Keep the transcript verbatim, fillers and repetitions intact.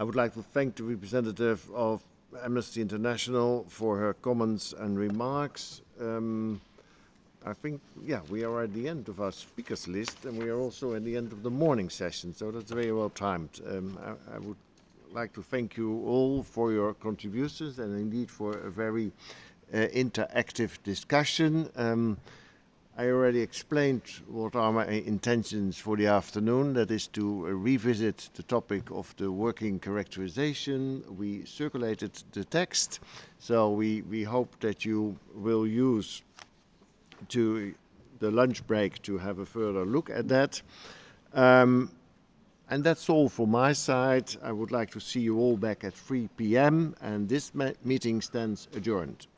I would like to thank the representative of Amnesty International for her comments and remarks. Um, I think, yeah, we are at the end of our speakers list, and we are also at the end of the morning session, so that's very well timed. Um, I, I would like to thank you all for your contributions and indeed for a very uh, interactive discussion. Um, I already explained what are my intentions for the afternoon. That is to uh, revisit the topic of the working characterization. We circulated the text, so we, we hope that you will use to the lunch break to have a further look at that. Um, and that's all from my side. I would like to see you all back at three p m and this meeting stands adjourned.